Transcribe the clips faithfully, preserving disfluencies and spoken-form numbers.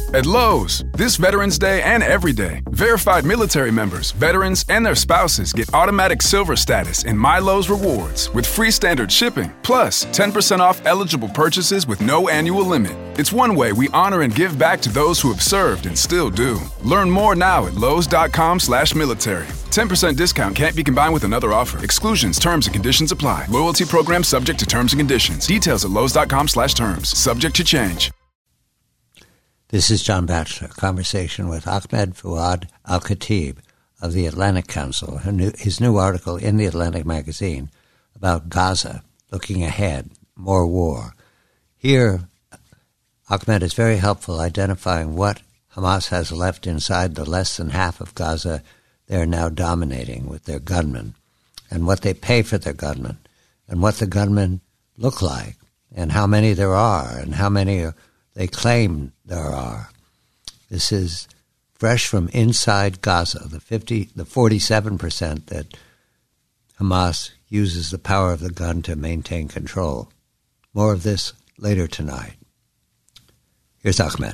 At Lowe's, this Veterans Day and every day, verified military members, veterans, and their spouses get automatic silver status in My Lowe's Rewards with free standard shipping, plus ten percent off eligible purchases with no annual limit. It's one way we honor and give back to those who have served and still do. Learn more now at lowes.com slash military. ten percent discount can't be combined with another offer. Exclusions, terms, and conditions apply. Loyalty program subject to terms and conditions. Details at lowes.com slash terms. Subject to change. This is John Batchelor, conversation with Ahmed Fouad Al-Khatib of the Atlantic Council, his new article in the Atlantic magazine about Gaza, looking ahead, more war. Here, Ahmed is very helpful identifying what Hamas has left inside the less than half of Gaza they're now dominating with their gunmen, and what they pay for their gunmen, and what the gunmen look like, and how many there are, and how many are they claim there are. This is fresh from inside Gaza, the fifty, the forty-seven percent that Hamas uses the power of the gun to maintain control. More of this later tonight. Here's Ahmed.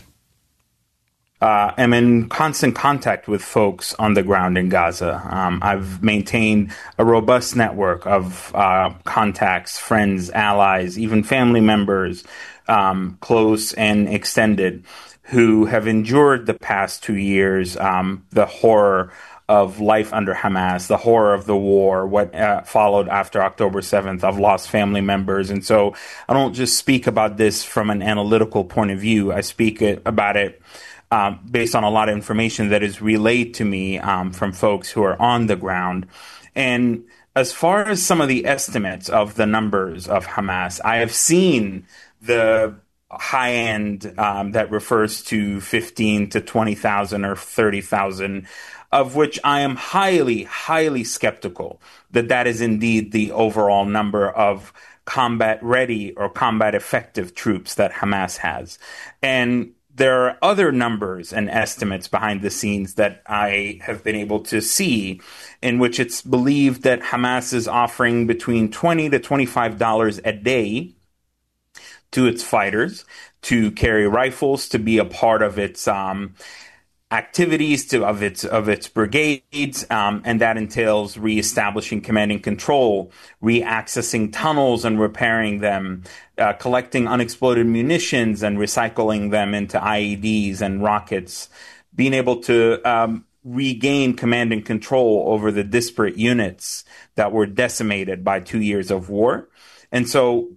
Uh, I'm in constant contact with folks on the ground in Gaza. Um, I've maintained a robust network of uh, contacts, friends, allies, even family members, um, close and extended, who have endured the past two years, um, the horror of life under Hamas, the horror of the war, what uh, followed after October seventh. I've lost family members. And so I don't just speak about this from an analytical point of view. I speak it, about it Um, based on a lot of information that is relayed to me um, from folks who are on the ground. And as far as some of the estimates of the numbers of Hamas, I have seen the high end um, that refers to fifteen to twenty thousand or thirty thousand, of which I am highly, highly skeptical that that is indeed the overall number of combat ready or combat effective troops that Hamas has. And there are other numbers and estimates behind the scenes that I have been able to see in which it's believed that Hamas is offering between twenty to twenty-five dollars a day to its fighters to carry rifles, to be a part of its um, activities, to of its of its brigades, um, and that entails reestablishing command and control, reaccessing tunnels and repairing them, uh, collecting unexploded munitions and recycling them into I E Ds and rockets, being able to um, regain command and control over the disparate units that were decimated by two years of war. And so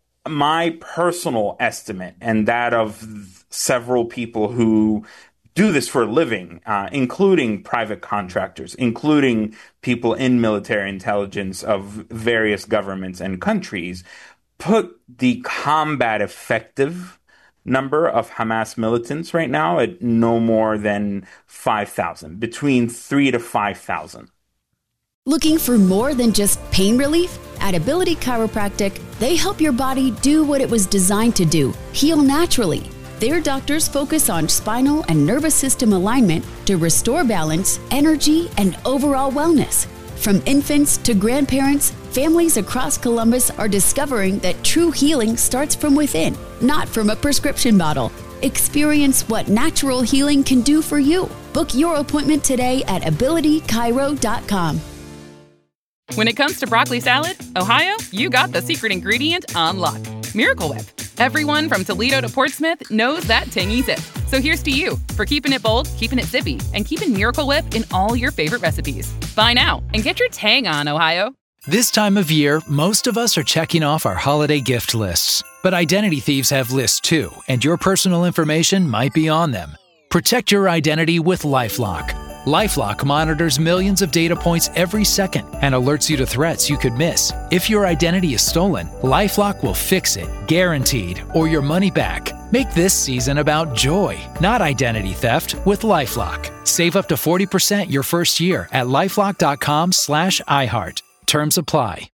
my personal estimate, and that of several people who do this for a living, uh, including private contractors, including people in military intelligence of various governments and countries, put the combat effective number of Hamas militants right now at no more than five thousand, between three to five thousand. Looking for more than just pain relief? At Ability Chiropractic, they help your body do what it was designed to do, heal naturally. Their doctors focus on spinal and nervous system alignment to restore balance, energy, and overall wellness. From infants to grandparents, families across Columbus are discovering that true healing starts from within, not from a prescription bottle. Experience what natural healing can do for you. Book your appointment today at ability chiro dot com. When it comes to broccoli salad, Ohio, you got the secret ingredient on lock. Miracle Whip. Everyone from Toledo to Portsmouth knows that tangy zip. So here's to you for keeping it bold, keeping it zippy, and keeping Miracle Whip in all your favorite recipes. Buy now and get your tang on, Ohio. This time of year, most of us are checking off our holiday gift lists. But identity thieves have lists too, and your personal information might be on them. Protect your identity with LifeLock. LifeLock monitors millions of data points every second and alerts you to threats you could miss. If your identity is stolen, LifeLock will fix it, guaranteed, or your money back. Make this season about joy, not identity theft, with LifeLock. Save up to forty percent your first year at LifeLock dot com slash iHeart. Terms apply.